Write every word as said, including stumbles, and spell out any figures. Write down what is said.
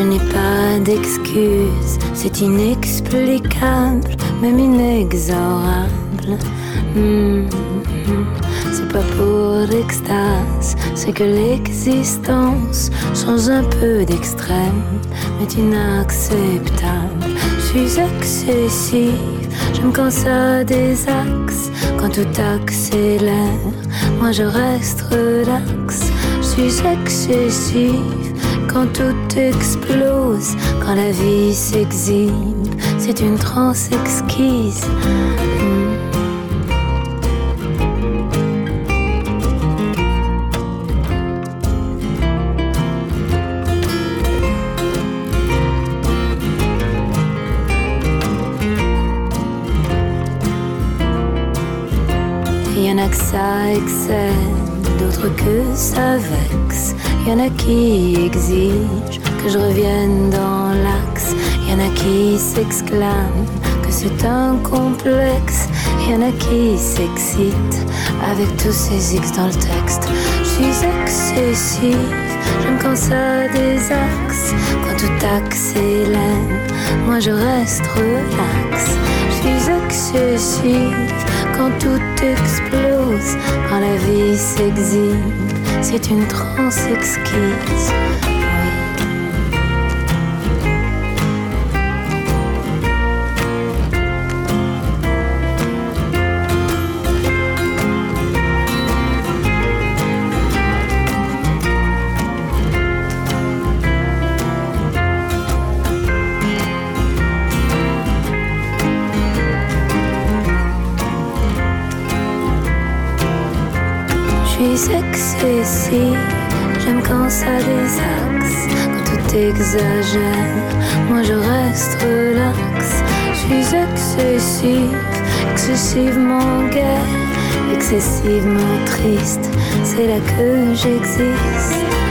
n'ai pas d'excuses, c'est inexplicable, même inexorable. Mmh, mmh. C'est pas pour l'extase, c'est que l'existence change un peu d'extrême, mais inacceptable. Je suis excessive, j'aime quand ça désaxe, quand tout accélère, moi je reste relax. Je suis excessive, quand tout explose, quand la vie s'exhibe, c'est une transe exquise. Mmh. Y'en a que ça excède, d'autres que ça vexe. Y'en a qui exigent que je revienne dans l'axe. Y'en a qui s'exclament que c'est un complexe. Y'en a qui s'excitent avec tous ces X dans le texte. Je suis excessive, j'aime quand ça désaxe, quand tout accélère, moi je reste relax. Je suis excessive, quand tout explose, quand la vie s'exhibe, c'est une transe exquise. Je suis excessive, j'aime quand ça désaxe, quand tout exagère, moi je reste relax. Je suis excessive, excessivement gaie, excessivement triste, c'est là que j'existe.